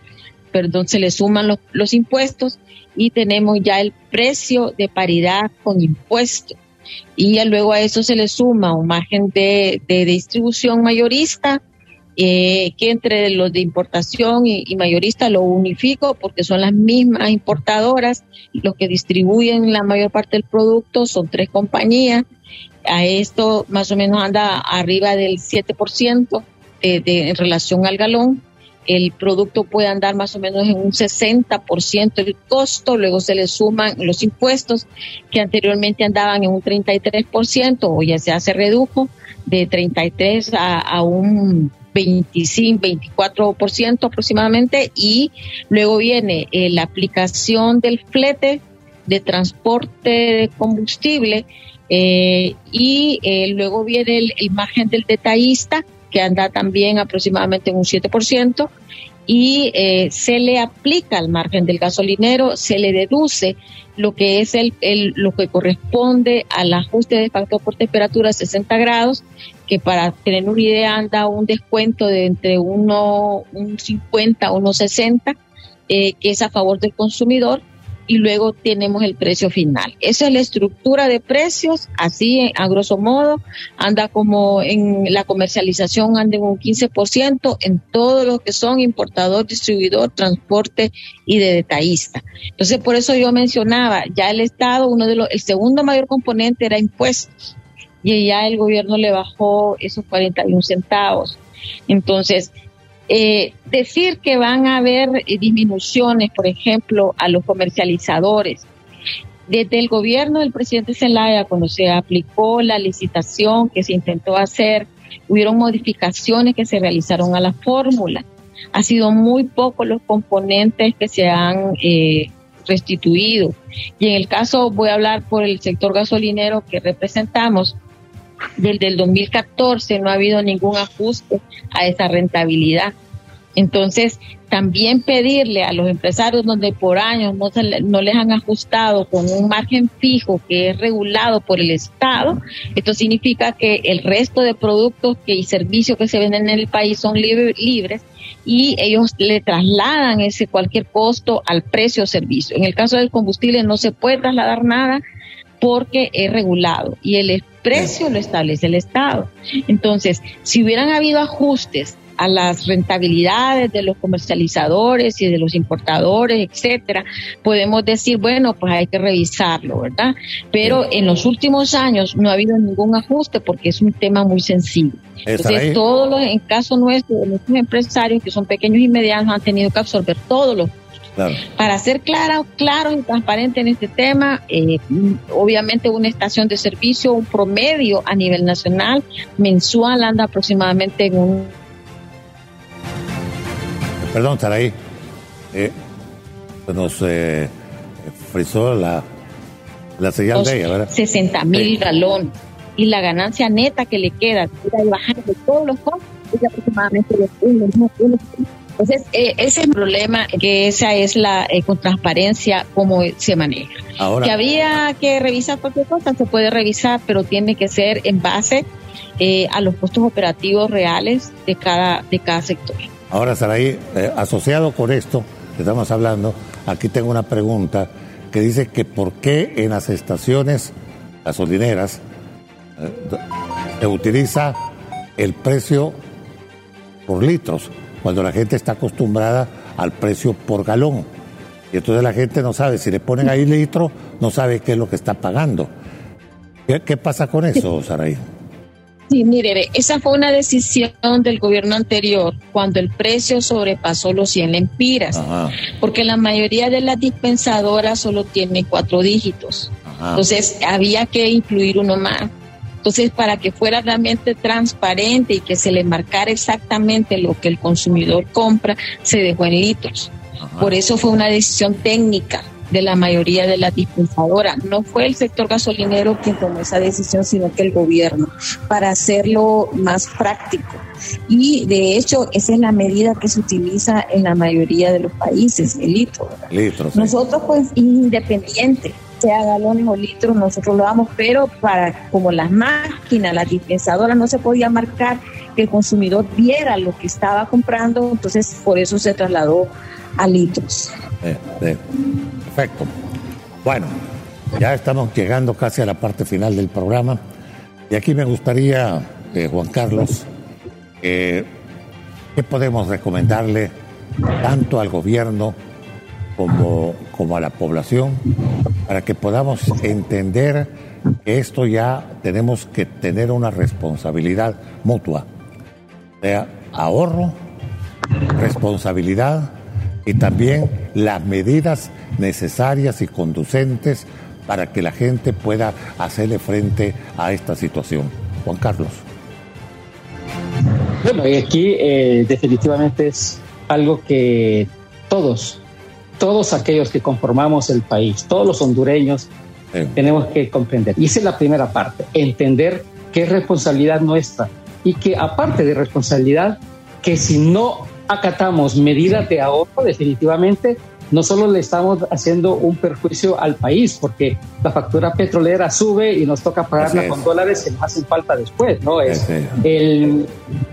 perdón, se le suman los, los impuestos y tenemos ya el precio de paridad con impuestos. Y ya luego a eso se le suma un margen de, de distribución mayorista, eh, que entre los de importación y, y mayorista lo unifico porque son las mismas importadoras, los que distribuyen la mayor parte del producto son tres compañías. A esto más o menos anda arriba del siete por ciento de, de, en relación al galón. El producto puede andar más o menos en un sesenta por ciento del costo, luego se le suman los impuestos que anteriormente andaban en un treinta y tres por ciento, o ya se hace redujo de treinta y tres a, a un veinticinco, veinticuatro por ciento aproximadamente, y luego viene eh, la aplicación del flete de transporte de combustible, eh, y eh, luego viene el, el margen del detallista, que anda también aproximadamente en un siete por ciento, y eh, se le aplica al margen del gasolinero, se le deduce lo que es el, el lo que corresponde al ajuste de factor por temperatura a sesenta grados, que para tener una idea anda un descuento de entre uno cincuenta a uno sesenta, eh, que es a favor del consumidor, y luego tenemos el precio final. Esa es la estructura de precios, así a grosso modo, anda como en la comercialización, anda en un quince por ciento en todo lo que son importador, distribuidor, transporte y de detallista. Entonces, por eso yo mencionaba, ya el Estado, uno de los, el segundo mayor componente era impuestos, y ya el gobierno le bajó esos cuarenta y un centavos. Entonces, Eh, decir que van a haber eh, disminuciones, por ejemplo, a los comercializadores. Desde el gobierno del presidente Zelaya, cuando se aplicó la licitación que se intentó hacer, hubieron modificaciones que se realizaron a la fórmula. Ha sido muy poco los componentes que se han eh, restituido. Y en el caso, voy a hablar por el sector gasolinero que representamos, desde el dos mil catorce no ha habido ningún ajuste a esa rentabilidad. Entonces, también pedirle a los empresarios donde por años no, se, no les han ajustado con un margen fijo que es regulado por el Estado, esto significa que el resto de productos que, y servicios que se venden en el país son libre, libres y ellos le trasladan ese cualquier costo al precio o servicio. En el caso del combustible no se puede trasladar nada porque es regulado y el precio lo establece el Estado. Entonces, si hubieran habido ajustes a las rentabilidades de los comercializadores y de los importadores, etcétera, podemos decir, bueno, pues hay que revisarlo, ¿verdad? Pero en los últimos años no ha habido ningún ajuste porque es un tema muy sensible. Entonces, todos los, en caso nuestro, de nuestros empresarios que son pequeños y medianos han tenido que absorber todos los Claro. Para ser claro, claro y transparente en este tema, eh, obviamente una estación de servicio, un promedio a nivel nacional mensual anda aproximadamente en un... Perdón, Saraí, eh, nos eh, frizó la, la señal de ella, ¿verdad? sesenta mil sí. galones. Y la ganancia neta que le queda, de bajar de todos los costos, es aproximadamente de uno, uno, uno. Entonces, eh, ese es el problema, que esa es la, eh, con transparencia, cómo se maneja. Ahora, que había que revisar cualquier cosa, se puede revisar, pero tiene que ser en base eh, a los costos operativos reales de cada, de cada sector. Ahora, Saraí, eh, asociado con esto que estamos hablando, aquí tengo una pregunta que dice que por qué en las estaciones gasolineras eh, se utiliza el precio por litros, cuando la gente está acostumbrada al precio por galón. Y entonces la gente no sabe, si le ponen ahí litro, no sabe qué es lo que está pagando. ¿Qué, qué pasa con eso, Saraí? Sí, mire, esa fue una decisión del gobierno anterior, cuando el precio sobrepasó los cien lempiras. Ajá. Porque la mayoría de las dispensadoras solo tiene cuatro dígitos. Ajá. Entonces había que incluir uno más. Entonces, para que fuera realmente transparente y que se le marcara exactamente lo que el consumidor compra, se dejó en litros. Ajá. Por eso fue una decisión técnica de la mayoría de las dispensadoras. No fue el sector gasolinero quien tomó esa decisión, sino que el gobierno, para hacerlo más práctico. Y, de hecho, esa es la medida que se utiliza en la mayoría de los países, el litro. litro sí. Nosotros, pues, independiente, sea galones o litros, nosotros lo damos, pero para como las máquinas, las dispensadoras, no se podía marcar que el consumidor viera lo que estaba comprando, entonces por eso se trasladó a litros. Eh, eh, perfecto. Bueno, ya estamos llegando casi a la parte final del programa y aquí me gustaría, eh, Juan Carlos, eh, ¿qué podemos recomendarle tanto al gobierno como, como a la población para que podamos entender que esto ya tenemos que tener una responsabilidad mutua? O sea, ahorro, responsabilidad y también las medidas necesarias y conducentes para que la gente pueda hacerle frente a esta situación. Juan Carlos. Bueno, y aquí eh, definitivamente es algo que todos, todos aquellos que conformamos el país, todos los hondureños, sí, tenemos que comprender. Y esa es la primera parte, entender que es responsabilidad nuestra y que aparte de responsabilidad, que si no acatamos medidas de ahorro, definitivamente no solo le estamos haciendo un perjuicio al país, porque la factura petrolera sube y nos toca pagarla con dólares que nos hacen falta después, ¿no? Es el,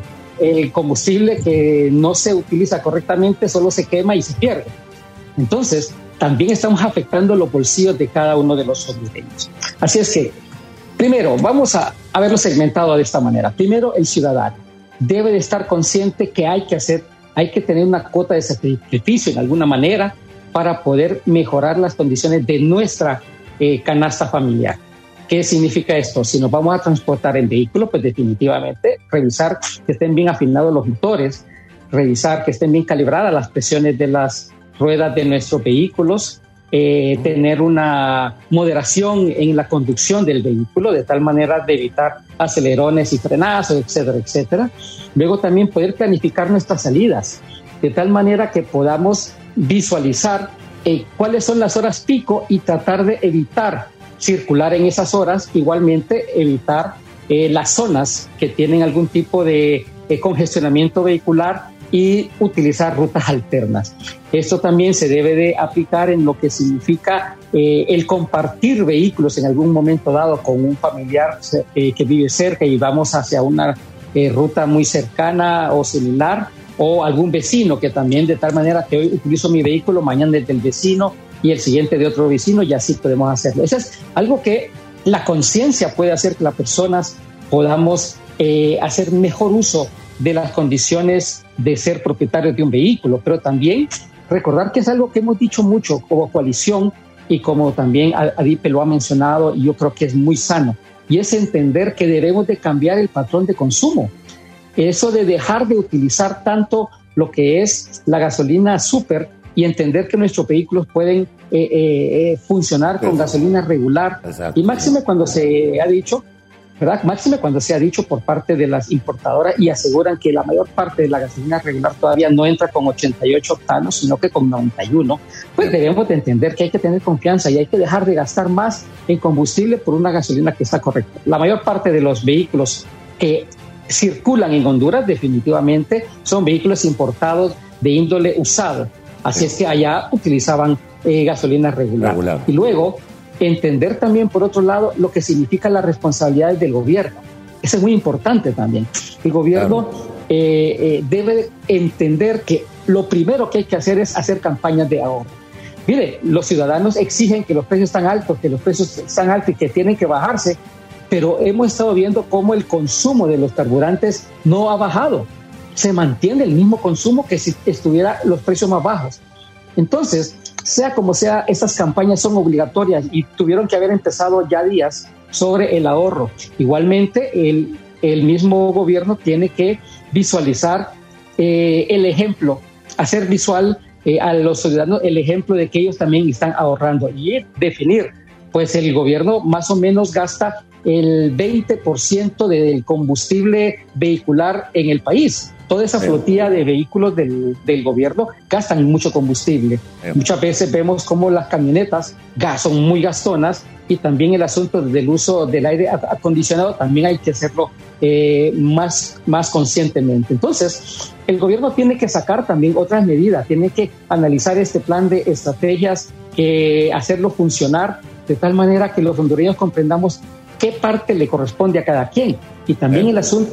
el combustible que no se utiliza correctamente, solo se quema y se pierde. Entonces, también estamos afectando los bolsillos de cada uno de los hondureños. Así es que, primero, vamos a, a verlo segmentado de esta manera. Primero, el ciudadano debe de estar consciente que hay que hacer, hay que tener una cuota de sacrificio en alguna manera para poder mejorar las condiciones de nuestra eh, canasta familiar. ¿Qué significa esto? Si nos vamos a transportar en vehículo, pues definitivamente revisar que estén bien afinados los motores, revisar que estén bien calibradas las presiones de las ruedas de nuestros vehículos, eh, tener una moderación en la conducción del vehículo, de tal manera de evitar acelerones y frenazos, etcétera, etcétera. Luego también poder planificar nuestras salidas, de tal manera que podamos visualizar eh, cuáles son las horas pico y tratar de evitar circular en esas horas, igualmente evitar eh, las zonas que tienen algún tipo de eh, congestionamiento vehicular y utilizar rutas alternas. Esto también se debe de aplicar en lo que significa eh, el compartir vehículos en algún momento dado con un familiar eh, que vive cerca y vamos hacia una eh, ruta muy cercana o similar, o algún vecino que también, de tal manera que hoy utilizo mi vehículo, mañana es del vecino y el siguiente de otro vecino, y así podemos hacerlo. Eso es algo que la conciencia puede hacer que las personas podamos eh, hacer mejor uso de las condiciones de ser propietarios de un vehículo, pero también recordar que es algo que hemos dicho mucho como coalición y como también Adipe lo ha mencionado, y yo creo que es muy sano, y es entender que debemos de cambiar el patrón de consumo. Eso de dejar de utilizar tanto lo que es la gasolina súper y entender que nuestros vehículos pueden eh, eh, funcionar con gasolina regular. Exacto. Y máxime cuando se ha dicho, ¿verdad? Máxime cuando se ha dicho por parte de las importadoras y aseguran que la mayor parte de la gasolina regular todavía no entra con ochenta y ocho octanos, sino que con noventa y uno, pues debemos de entender que hay que tener confianza y hay que dejar de gastar más en combustible por una gasolina que está correcta. La mayor parte de los vehículos que circulan en Honduras definitivamente son vehículos importados de índole usado, así sí. Es que allá utilizaban eh, gasolina regular. regular. Y luego entender también, por otro lado, lo que significa las responsabilidades del gobierno. Eso es muy importante también. El gobierno claro. eh, eh, debe entender que lo primero que hay que hacer es hacer campañas de ahorro. Mire, los ciudadanos exigen que los precios están altos, que los precios están altos y que tienen que bajarse, pero hemos estado viendo cómo el consumo de los carburantes no ha bajado. Se mantiene el mismo consumo que si estuviera los precios más bajos. Entonces, sea como sea, estas campañas son obligatorias y tuvieron que haber empezado ya días sobre el ahorro. Igualmente, el, el mismo gobierno tiene que visualizar eh, el ejemplo, hacer visual eh, a los ciudadanos el ejemplo de que ellos también están ahorrando y definir, pues el gobierno más o menos gasta el veinte por ciento del combustible vehicular en el país. Toda esa flotilla de vehículos del, del gobierno gastan mucho combustible. Muchas veces vemos cómo las camionetas son muy gastonas y también el asunto del uso del aire acondicionado también hay que hacerlo eh, más, más conscientemente. Entonces, el gobierno tiene que sacar también otras medidas, tiene que analizar este plan de estrategias, eh, hacerlo funcionar de tal manera que los hondureños comprendamos qué parte le corresponde a cada quien. Y también el asunto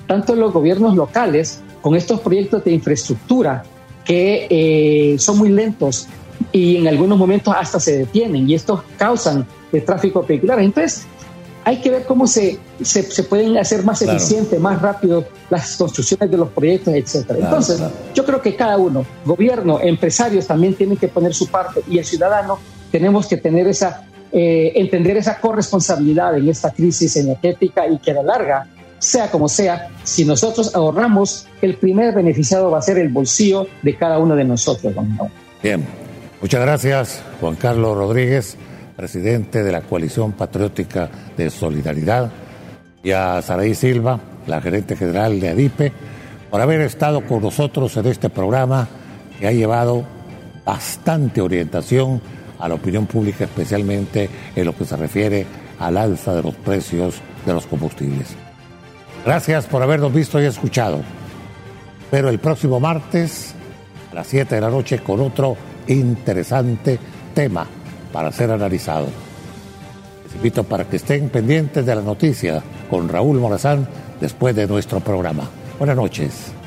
tanto los gobiernos locales con estos proyectos de infraestructura que eh, son muy lentos y en algunos momentos hasta se detienen y estos causan el tráfico vehicular. Entonces, hay que ver cómo se, se, se pueden hacer más claro. eficientes, más rápido las construcciones de los proyectos, etcétera. Claro, Entonces, claro. yo creo que cada uno, gobierno, empresarios, también tienen que poner su parte y el ciudadano tenemos que tener esa, eh, entender esa corresponsabilidad en esta crisis energética y que a la larga, sea como sea, si nosotros ahorramos, el primer beneficiado va a ser el bolsillo de cada uno de nosotros, don Raúl. Bien, muchas gracias, Juan Carlos Rodríguez, presidente de la Coalición Patriótica de Solidaridad, y a Saraí Silva, la gerente general de ADIPE, por haber estado con nosotros en este programa que ha llevado bastante orientación a la opinión pública, especialmente en lo que se refiere al alza de los precios de los combustibles. Gracias por habernos visto y escuchado. Pero el próximo martes a las siete de la noche con otro interesante tema para ser analizado. Les invito para que estén pendientes de la noticia con Raúl Morazán después de nuestro programa. Buenas noches.